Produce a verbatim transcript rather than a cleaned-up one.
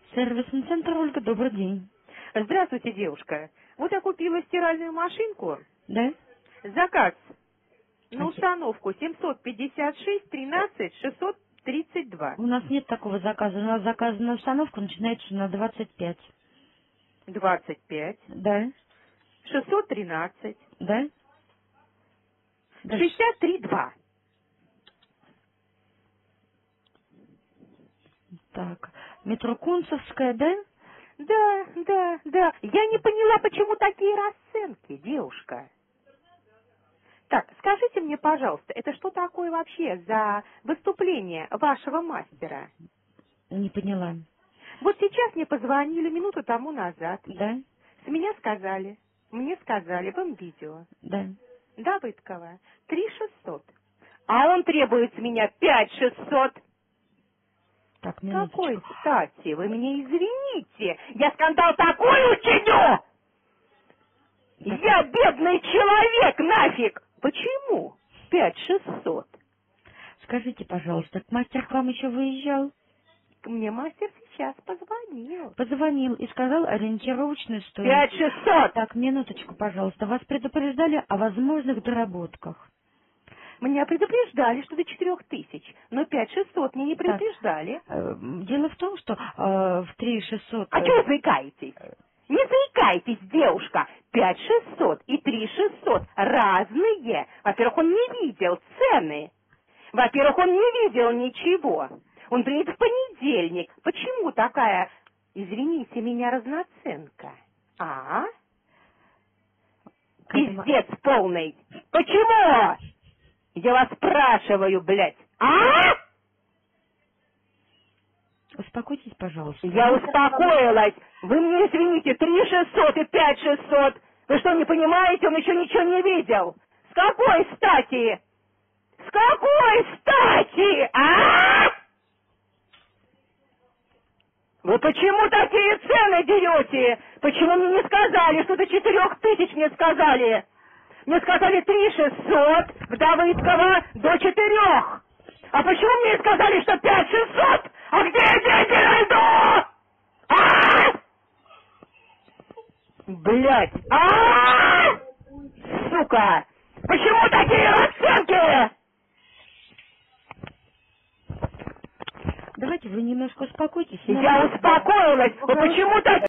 Сервисный центр, Ольга, добрый день. Здравствуйте, девушка. Вот я купила стиральную машинку. Да? Заказ на А установку семьсот пятьдесят шесть тринадцать шестьсот тридцать два. У нас нет такого заказа. У нас заказ на установку начинается на двадцать пять. двадцать пять. Да? шестьсот тринадцать. Да? Дальше. шестьдесят три два. Так. Метро Кунцевская, да? Да, да, да. Я не поняла, почему такие расценки, девушка. Так, скажите мне, пожалуйста, это что такое вообще за выступление вашего мастера? Не поняла. Вот сейчас мне позвонили минуту тому назад. Да? С меня сказали, мне сказали в видео. Да. Давыдкова, три шестьсот. А он требует с меня пять шестьсот. Так, минуточку. Какой стати? Вы мне извините. Я скандал такой учиню! Я бедный человек, нафиг! Почему? Пять шестьсот. Скажите, пожалуйста, мастер к вам еще выезжал? Мне мастер сейчас позвонил. Позвонил и сказал ориентировочную стоимость. Пять шестьсот! Так, минуточку, пожалуйста. Вас предупреждали о возможных доработках. Меня предупреждали, что до четырех тысяч, но пять шестьсот мне не предупреждали. Э, Дело в том, что э, в три шестьсот... А чего вы заикаетесь? Не заикайтесь, девушка. Пять шестьсот и три шестьсот разные. Во-первых, он не видел цены. Во-первых, он не видел ничего. Он приедет в понедельник. Почему такая, извините меня, разноценка? А? Пиздец полный. Почему? Я вас спрашиваю, блядь. А? Успокойтесь, пожалуйста. Я успокоилась. Вы мне извините, три шестьсот и пять шестьсот. Вы что, не понимаете, он еще ничего не видел? С какой стати? С какой стати? А? Вы почему такие цены дерете? Почему мне не сказали, что до четырех тысяч мне сказали? Мне сказали три шестьсот, в Давыдкова до четырех. А почему мне сказали, что пять шестьсот? А где я деньги найду? А? Блядь. А? Сука. Почему такие расценки? Давайте вы немножко успокойтесь. Я успокоилась. Вы почему так...